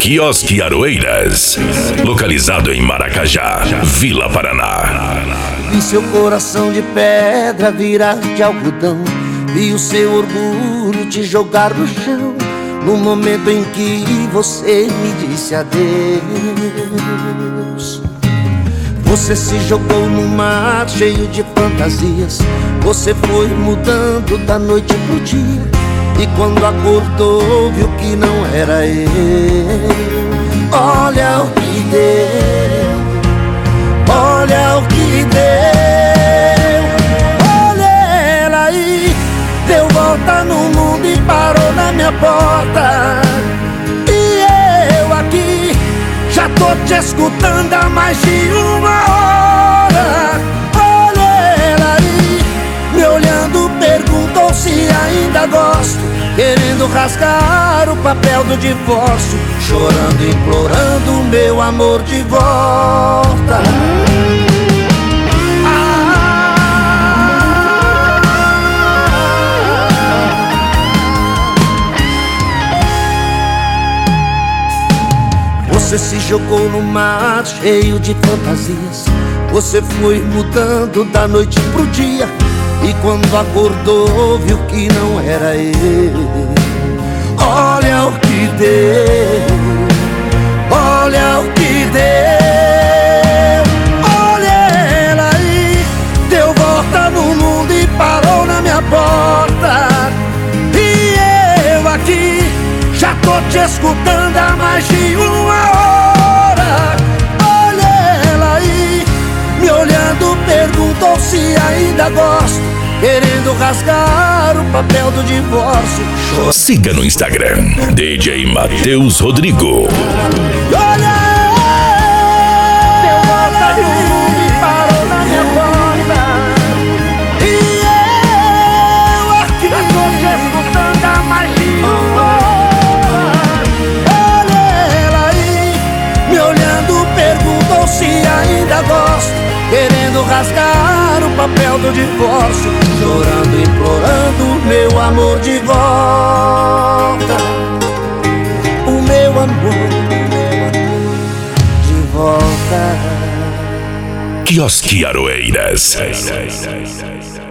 Quiosque Aroeiras, localizado em Maracajá, Vila Paraná. Vi seu coração de pedra virar de algodão, vi o seu orgulho te jogar no chão, no momento em que você me disse adeus. Você se jogou no mar cheio de fantasias, você foi mudando da noite pro dia, e quando acordou viu que não era eu. Olha o que deu, olha o que deu. Olha ela aí, deu volta no mundo e parou na minha porta. E eu aqui, já tô te escutando há mais de uma hora. Olha ela aí, me olhando, perguntou se ainda gosto, querendo rasgar o papel do divórcio, chorando, implorando meu amor de volta. Você se jogou no mar cheio de fantasias, você foi mudando da noite pro dia, e quando acordou viu que não era eu. Olha o que deu, olha o que deu. Olha ela aí, deu volta no mundo e parou na minha porta. E eu aqui, já tô te escutando há mais de uma hora. Olha ela aí, me olhando, perguntou se ainda gosto, querendo rasgar o papel do divórcio. Siga no Instagram, DJ Matheus Rodrigo. Olha, deu volta no mundo e parou na minha porta. E eu aqui, já tô te escutando há mais de uma hora. Olha ela aí, me olhando, perguntou se ainda gosto, querendo rasgar o papel do divórcio, chorando, implorando meu amor de volta. O meu amor de volta. Quiosque Aroeiras.